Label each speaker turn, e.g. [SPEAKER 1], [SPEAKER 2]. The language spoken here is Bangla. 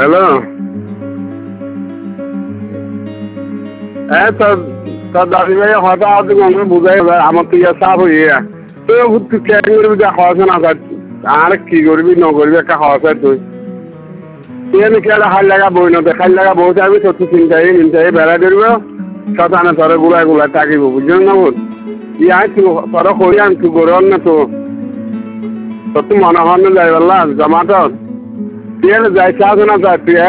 [SPEAKER 1] হ্যালো হ্যাঁ তোর দাদি ভাই হয়তো আজ গঙ্গে বুঝাই আমার তুই চাপ হইয়া তুই কে করবি হওয়া না আর কি করবি ন করবি একটা হওয়া তুই তুই কি একটা হাল লাগা বই না খাল লাগা বই যাবি তোর মিনটাই বেড়া ধরব শতানে তোর গুলায় থাকিব বুঝলি না বোধ ইয়া তোর করি আন তুই গরম না তো তোর তো মনে হয় না যাই বললাম জমাত তুই যাইছে আছে না তুই